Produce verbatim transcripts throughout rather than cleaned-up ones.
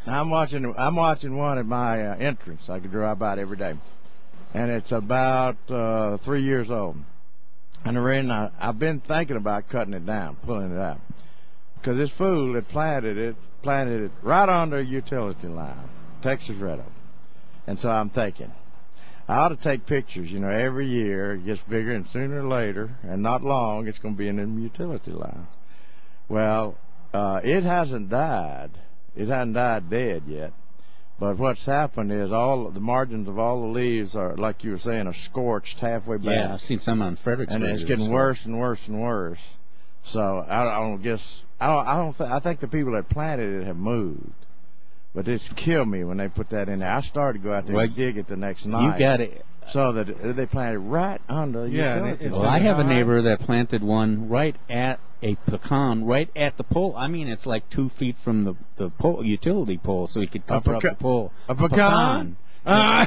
I'm watching. I'm watching one at my uh, entrance. I could drive by it every day, and it's about uh, three years old. And the reason I, I've been thinking about cutting it down, pulling it out, because this fool that planted it planted it right under a utility line, Texas Red Oak. And so I'm thinking, I ought to take pictures. You know, every year it gets bigger, and sooner or later, and not long, it's going to be in the utility line. Well, uh, it hasn't died. It hasn't died dead yet. But what's happened is all the margins of all the leaves are, like you were saying, are scorched halfway back. Yeah, I've seen some on Fredericksburg. And it's getting so. worse and worse and worse. So I, I don't guess I don't I don't th- I think the people that planted it have moved. But it's killed me when they put that in there. I started to go out there well, and dig it the next night. You got it. So that they planted right under the yeah, utility. It's well, I have a neighbor that planted one right at a pecan, right at the pole. I mean, it's like two feet from the the pole, utility pole, so he could cover up the pole. A pecan. Uh.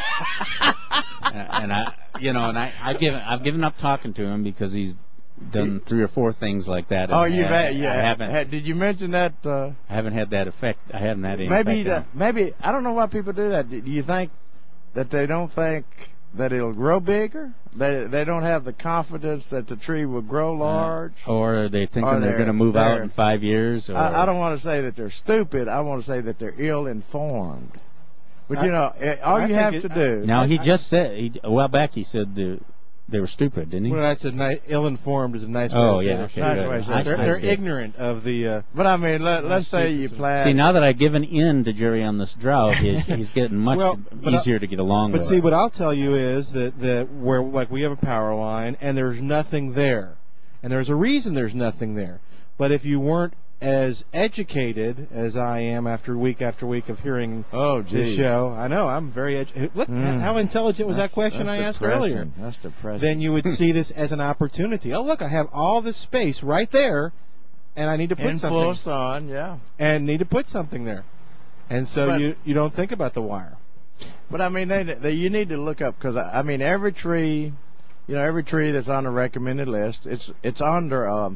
and I, you know, and I, I give, I've given up talking to him because he's done three or four things like that. Oh, you've had, yeah. I haven't. Had, did you mention that? Uh, I haven't had that effect. I haven't had any maybe effect. That, maybe I don't know why people do that. Do you think that they don't think that it'll grow bigger? They they don't have the confidence that the tree will grow large? Uh, or are they thinking or they're, they're going to move out in five years? Or? I, I don't want to say that they're stupid. I want to say that they're ill-informed. But, I, you know, all I you have it, to do... Now, I, he just said, he, a while back he said the, they were stupid, didn't he? Well, that's a nice, ill-informed is a nice way oh, to say yeah, it. okay, nice way to say They're, they're ignorant of the... Uh, but, I mean, let, let's say you plant... See, now that I've given in to Jerry on this drought, he's, he's getting much well, easier to get along but with. But see, what I'll tell you is that, that where, like, we have a power line, and there's nothing there. And there's a reason there's nothing there. But if you weren't as educated as I am after week after week of hearing oh, this show, I know I'm very educated. Look, mm. how intelligent was that's, that question I asked depressing. earlier? That's depressing. Then you would see this as an opportunity. Oh, look, I have all this space right there, and I need to put In something. full sun, yeah. And need to put something there, and so but, you you don't think about the wire. But I mean, they, they, you need to look up because I mean every tree, you know, every tree that's on the recommended list, it's it's under. Um,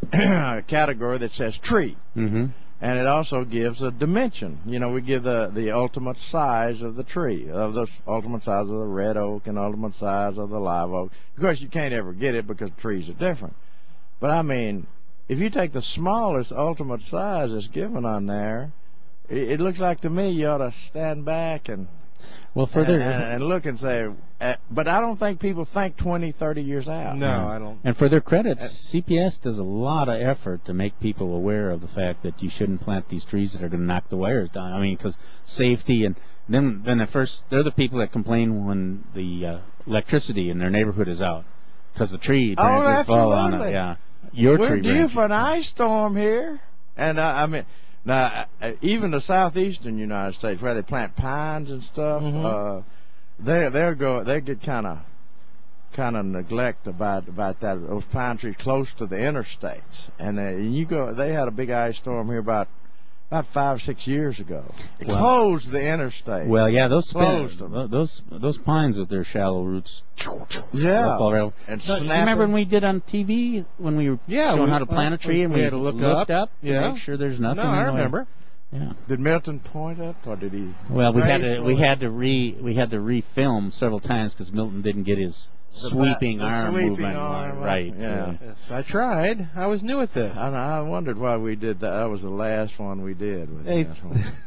a category that says tree, mm-hmm. and it also gives a dimension. You know, we give the the ultimate size of the tree, of the ultimate size of the red oak and ultimate size of the live oak. Of course, you can't ever get it because trees are different. But I mean, if you take the smallest ultimate size that's given on there, it, it looks like to me you ought to stand back and well further and, and, and look and say. Uh, but I don't think people think twenty, thirty years out. No, yeah. I don't. And for their credits, uh, C P S does a lot of effort to make people aware of the fact that you shouldn't plant these trees that are going to knock the wires down. I mean, because safety, and then then at first they're the people that complain when the uh, electricity in their neighborhood is out because the tree branches oh, fall on it. Yeah, your We're tree due branches. for an ice storm here, and uh, I mean. Now, uh, even the southeastern United States, where they plant pines and stuff, mm-hmm. uh, they they'll go they get kind of kind of neglect about about that those pine trees close to the interstates, and, they, and you go they had a big ice storm here about about five six years ago. It well, closed the interstate. Well, yeah, those closed spin, them. those those pines with their shallow roots. Yeah, all and no, remember when we did on T V when we were yeah, showing we, how to plant a tree we, and we we had to look looked up, up yeah. to make sure there's nothing. No, I in remember. The yeah. Did Milton point up, or did he? Well, we had to we had to re we had to refilm several times because Milton didn't get his the sweeping back, arm sweeping movement arm, right. Yeah. Yes, I tried. I was new at this. I, I wondered why we did that. That was the last one we did with hey, that one.